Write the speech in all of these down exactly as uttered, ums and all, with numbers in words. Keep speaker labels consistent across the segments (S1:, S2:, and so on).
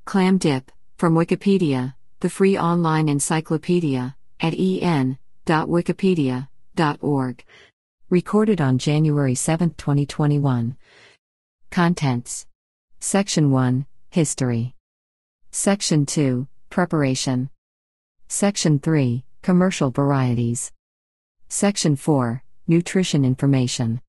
S1: Clam dip, from Wikipedia, the free online encyclopedia, at e n dot wikipedia dot org. Recorded on January seventh, twenty twenty-one. Contents. Section one, History. Section two, Preparation. Section three, Commercial varieties. Section four, Nutrition information.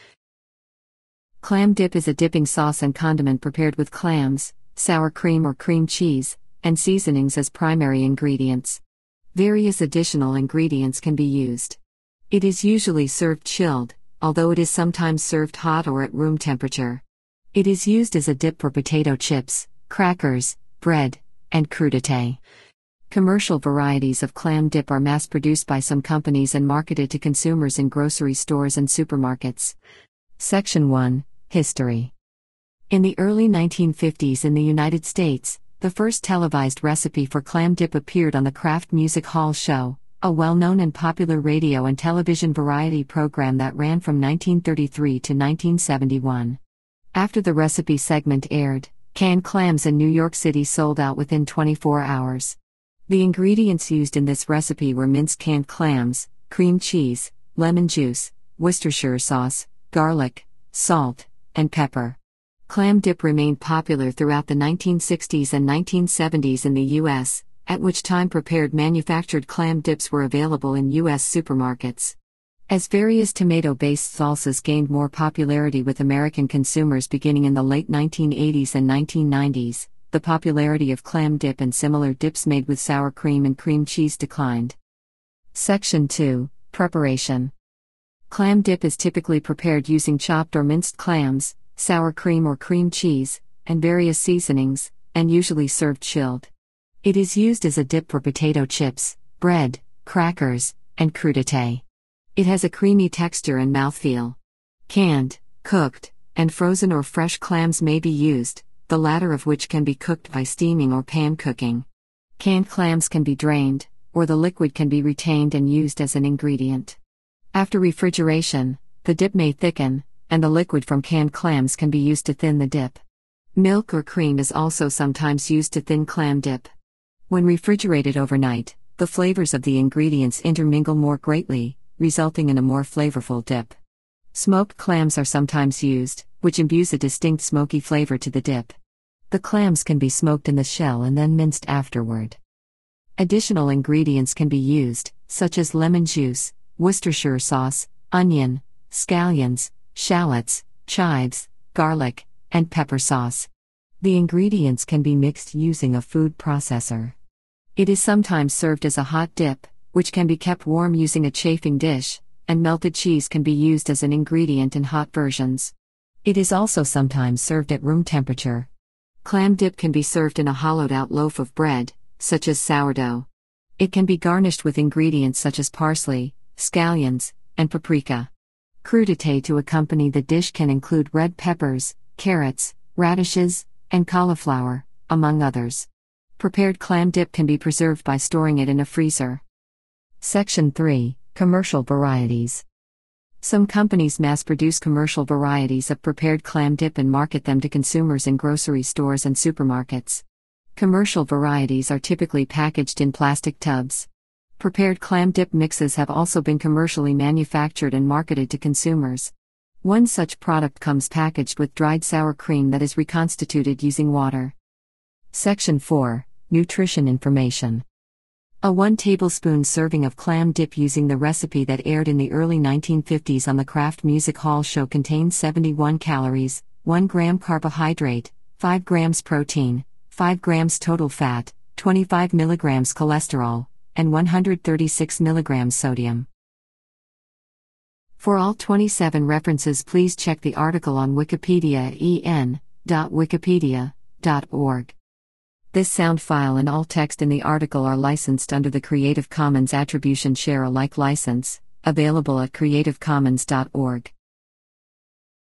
S1: Clam dip is a dipping sauce and condiment prepared with clams, sour cream or cream cheese, and seasonings as primary ingredients. Various additional ingredients can be used. It is usually served chilled, although it is sometimes served hot or at room temperature. It is used as a dip for potato chips, crackers, bread, and crudité. Commercial varieties of clam dip are mass-produced by some companies and marketed to consumers in grocery stores and supermarkets. Section one, History. In the early nineteen fifties in the United States, the first televised recipe for clam dip appeared on the Kraft Music Hall Show, a well-known and popular radio and television variety program that ran from nineteen thirty-three to nineteen seventy-one. After the recipe segment aired, canned clams in New York City sold out within twenty-four hours. The ingredients used in this recipe were minced canned clams, cream cheese, lemon juice, Worcestershire sauce, garlic, salt, and pepper. Clam dip remained popular throughout the nineteen sixties and nineteen seventies in the U S, at which time prepared manufactured clam dips were available in U S supermarkets. As various tomato-based salsas gained more popularity with American consumers beginning in the late nineteen eighties and nineteen nineties, the popularity of clam dip and similar dips made with sour cream and cream cheese declined. Section two, Preparation. Clam dip is typically prepared using chopped or minced clams, sour cream or cream cheese, and various seasonings, and usually served chilled. It is used as a dip for potato chips, bread, crackers, and crudité. It has a creamy texture and mouthfeel. Canned, cooked, and frozen or fresh clams may be used, the latter of which can be cooked by steaming or pan cooking. Canned clams can be drained, or the liquid can be retained and used as an ingredient. After refrigeration, the dip may thicken, and the liquid from canned clams can be used to thin the dip. Milk or cream is also sometimes used to thin clam dip. When refrigerated overnight, the flavors of the ingredients intermingle more greatly, resulting in a more flavorful dip. Smoked clams are sometimes used, which imbues a distinct smoky flavor to the dip. The clams can be smoked in the shell and then minced afterward. Additional ingredients can be used, such as lemon juice, Worcestershire sauce, onion, scallions, shallots, chives, garlic, and pepper sauce. The ingredients can be mixed using a food processor. It is sometimes served as a hot dip, which can be kept warm using a chafing dish, and melted cheese can be used as an ingredient in hot versions. It is also sometimes served at room temperature. Clam dip can be served in a hollowed-out loaf of bread, such as sourdough. It can be garnished with ingredients such as parsley, scallions, and paprika. Crudité to accompany the dish can include red peppers, carrots, radishes, and cauliflower, among others. Prepared clam dip can be preserved by storing it in a freezer. Section three, Commercial varieties. Some companies mass-produce commercial varieties of prepared clam dip and market them to consumers in grocery stores and supermarkets. Commercial varieties are typically packaged in plastic tubs. Prepared clam dip mixes have also been commercially manufactured and marketed to consumers. One such product comes packaged with dried sour cream that is reconstituted using water. Section four, Nutrition information. A one tablespoon serving of clam dip using the recipe that aired in the early nineteen fifties on the Kraft Music Hall Show contains seventy-one calories, one gram carbohydrate, five grams protein, five grams total fat, twenty-five milligrams cholesterol, and one hundred thirty-six milligrams sodium. For all twenty-seven references, please check the article on Wikipedia at e n dot wikipedia dot org. This sound file and all text in the article are licensed under the Creative Commons Attribution Share Alike license, available at creative commons dot org.